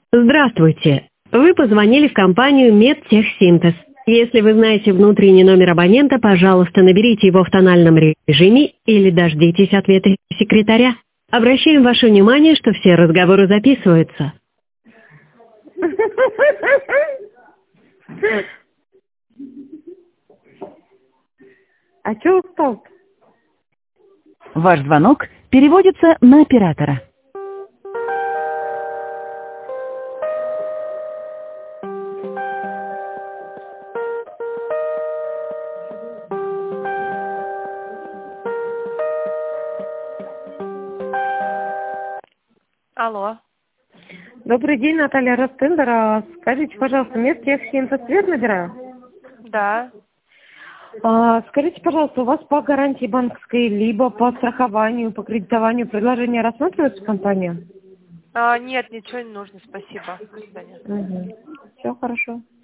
Здравствуйте. Вы позвонили в компанию Медтехсинтез. Если вы знаете внутренний номер абонента, пожалуйста, наберите его в тональном режиме или дождитесь ответа секретаря. Обращаем ваше внимание, что все разговоры записываются. А чё устал? Ваш звонок переводится на оператора. Алло. Добрый день, Наталья Ростендера. Скажите, пожалуйста, Медтехсинтез свет набираю? Да. Скажите, пожалуйста, у вас по гарантии банковской, либо по страхованию, по кредитованию предложения рассматривается компания? Нет, ничего не нужно, спасибо. До свидания. Все хорошо.